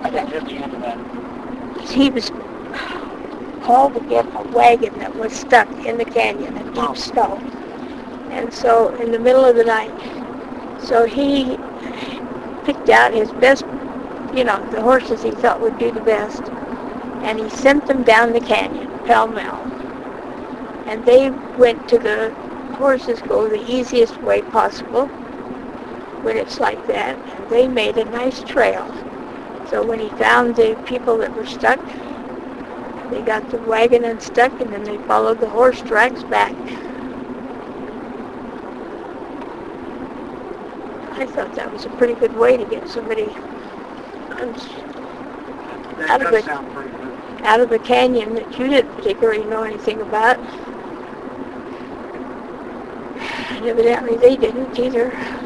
I didn't hear the end of that. He was called to get a wagon that was stuck in the canyon in deep snow. And so in the middle of the night, so he picked out his best, the horses he thought would do the best, and he sent them down the canyon, pell-mell. And they went to the horses go the easiest way possible when it's like that, and they made a nice trail. So when he found the people that were stuck, they got the wagon unstuck, and then they followed the horse tracks back. I thought that was a pretty good way to get somebody out of the canyon that you didn't particularly know anything about. And evidently they didn't either.